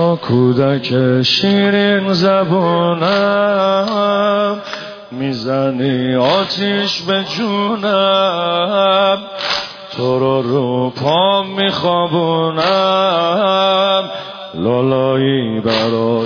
کودک شیرین زبونم میزنی آتیش به جونم تو رو پام میخوابونم لالایی برات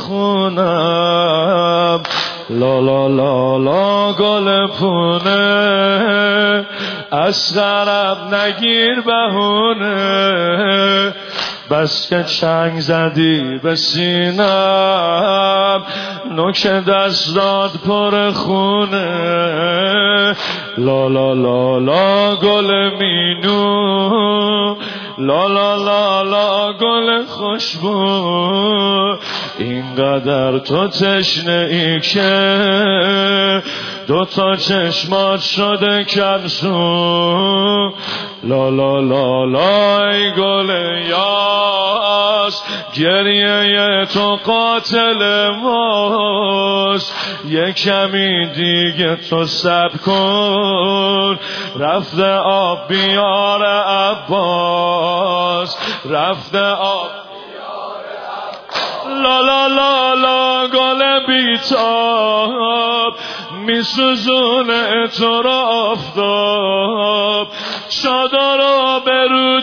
میخونم لا لا لا لا گل پونه از غرب نگیر بهونه بس که چنگ زدی به سینم نوک دستات پر خونه لا لا لا لا گل مینو لا لا لا لا گل خوشبو اینقدر تو تشنه ای که دوتا چشمات شده کنسو لا لا لا لا ای گل یاس گریه تو قاتل ماست یه کمی دیگه تو صبر کن رفته آب بیار عباس رفته آب لا لا لا لا گل بیتاب میسوزونه تو را آفتاب چادر به رود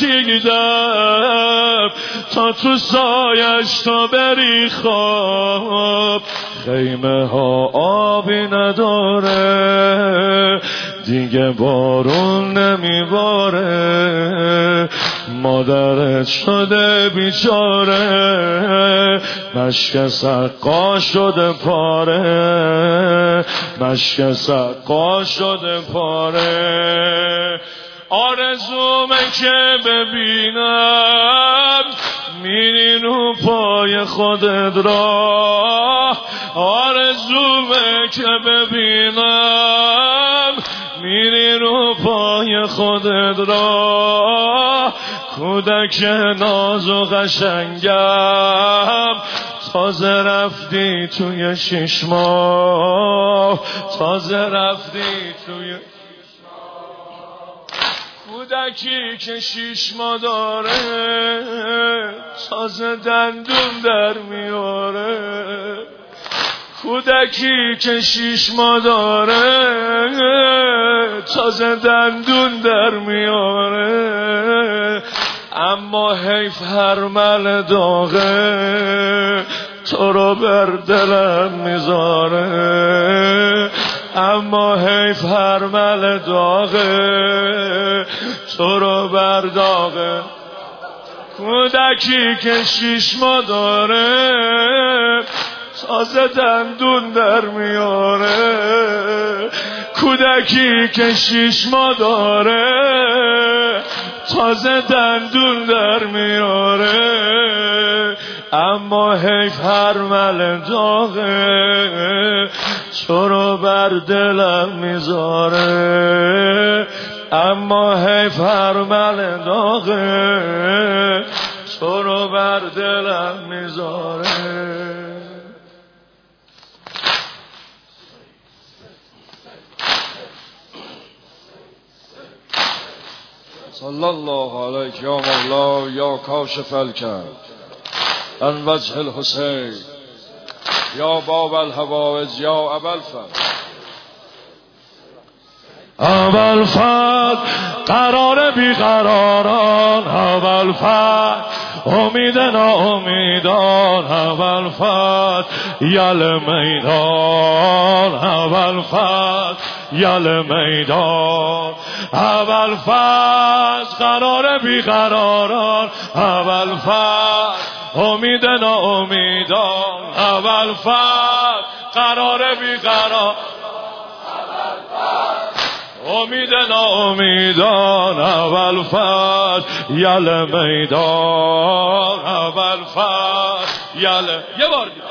کشیدم تا تو سایش تو بری خواب خیمه ها آبی نداره دیگه بارون نمیباره مادرت شده بیچاره مشک سقا شده پاره مشک سقا شده پاره آرزومه که ببینم میری رو پای خودت را آرزومه که ببینم میری رو پای خودت را کودک ناز و قشنگم تازه رفتی توی 6 ماه تازه رفتی توی کودکی که 6 ماه داره تازه دندون در میاره کودکی که 6 ماه داره تازه دندون در میاره اما حیف هرمل داغه تو رو بر دلم میذاره اما حیف هرمل داغه تو رو بر داغه کودکی که 6 ماه داره تازه دندون در میاره کودکی که 6 ماه داره تازه دندون در میاره اما حیف هرمل داغه تو رو بر دلم میذاره اما حیف هرمل داغه تو رو بر دلم میذاره صلی الله علیک یا مولا یا کاشف الکرب عن وجه الحسین یا باب الحوائج یا ابوالفضل ابوالفضل قرار بیقراران ابوالفضل امید ناامیدان ابوالفضل یل میدان ابوالفضل یل میدان ابوالفضل قرار بیقراران ابوالفضل امید ناامیدان ابوالفضل قرار بیقرار امید ناامیدان ابوالفضل یل میدان ابوالفضل یل یه بار دیگه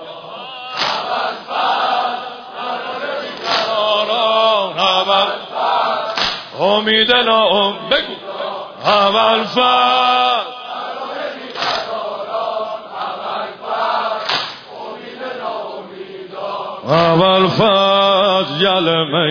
ابوالفضل قرار بیقراران ابوالفضل امید ناامیدان بگو ابوالفضل ابوالفضل یل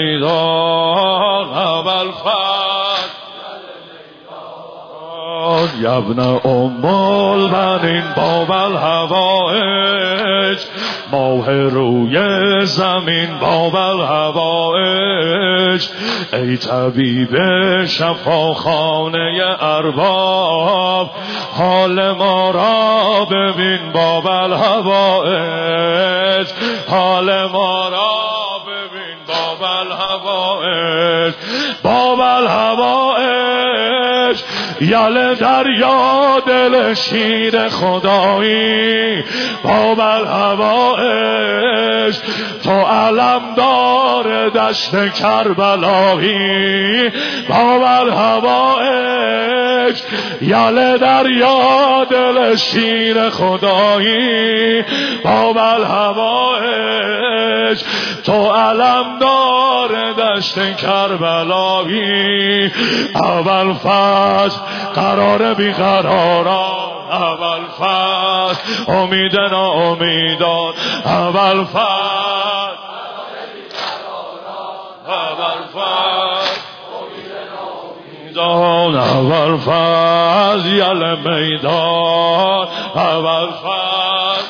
میدان ابوالفضل یبن ام البنین باب الهوائج ماه روی زمین باب الهوائج ای طبیب شفاخانه ارباب حال ما را ببین باب الهوائج حال ما را ببین باب الهوائج باب الهوائج یل دریا دل شیر خدایی باب الهوائج تو علمدار دشت کربلایی باب الهوائج یل دریا دل شیر خدایی باب الهوائج تو علمدار دشت کربلایی اول فصل قرار بیقراران اول فصل امید ناامیدان اول فصل اول فصل امید ناامیدان اول فصل یل میدان اول فصل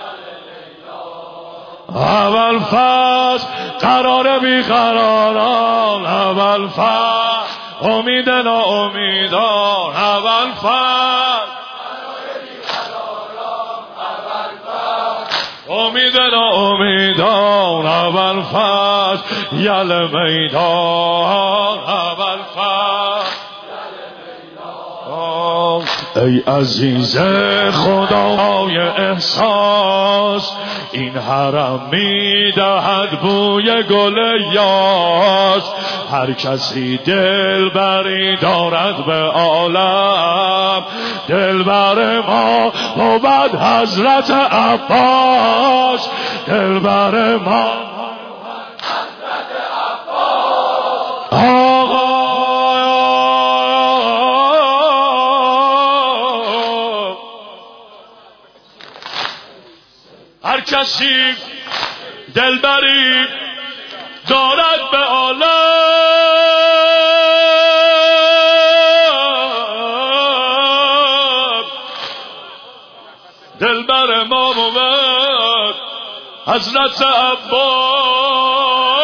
اول فصل قرار بیقراران اول فصل امید ناامیدان اول فصل امید ناامیدان اول فصل یل میدان اول فصل ای عزیز خدای احساس این حرم میدهد بوی گل یاس هر کسی دلبری دارد به عالم دلبر ما بود حضرت عباس دلبر ما حضرت عباس آقا هر کسی دلبری دارد به عالم دلبر ما بود حضرت عباس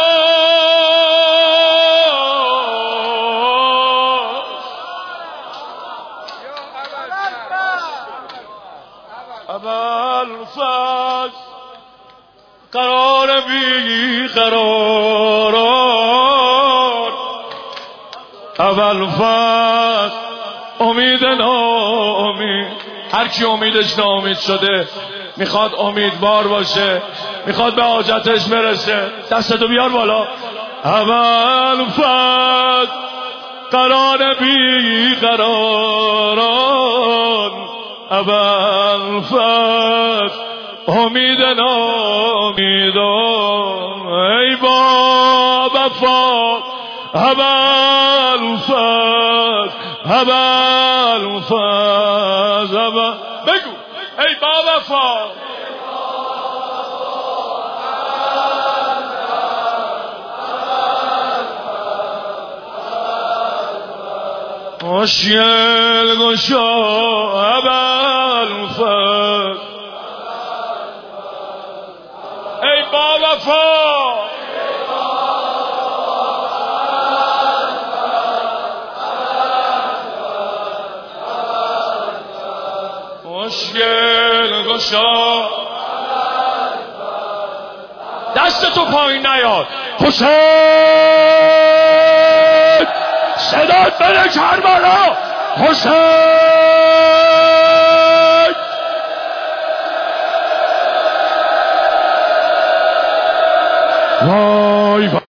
اول فصل قرار بی قراران اول فصل امید ناامید هر کی امیدش ناامید شده میخواد امیدوار باشه میخواد به حاجتش برسه دستتو بیار بالا اول فصل قرار بی قراران اول فصل امید ناامیدان ای با وفا اول فصل اول فصل اول بگو ای با وفا مشکل گشا اول فصل ای با وفا مشکل گشا دست تو پایین نیاد حسین صدات بده کربلا حسین وای